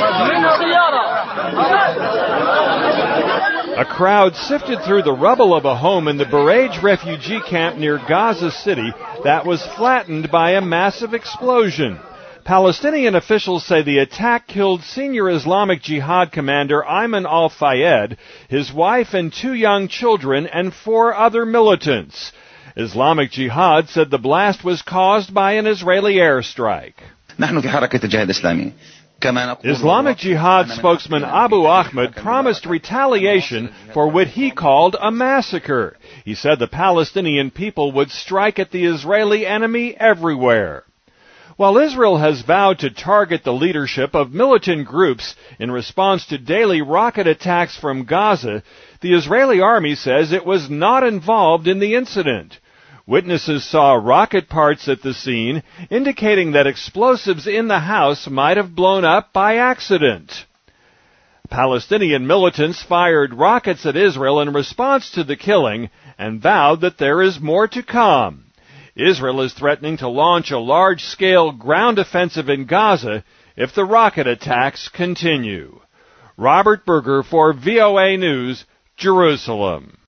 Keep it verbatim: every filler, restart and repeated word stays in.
A crowd sifted through the rubble of a home in the Bureij refugee camp near Gaza City that was flattened by a massive explosion. Palestinian officials say the attack killed senior Islamic Jihad commander Ayman al-Fayed, his wife and two young children, and four other militants. Islamic Jihad said the blast was caused by an Israeli airstrike. Islamic Jihad spokesman Abu Ahmed promised retaliation for what he called a massacre. He said the Palestinian people would strike at the Israeli enemy everywhere. While Israel has vowed to target the leadership of militant groups in response to daily rocket attacks from Gaza, the Israeli army says it was not involved in the incident. Witnesses saw rocket parts at the scene, indicating that explosives in the house might have blown up by accident. Palestinian militants fired rockets at Israel in response to the killing and vowed that there is more to come. Israel is threatening to launch a large-scale ground offensive in Gaza if the rocket attacks continue. Robert Berger for V O A News, Jerusalem.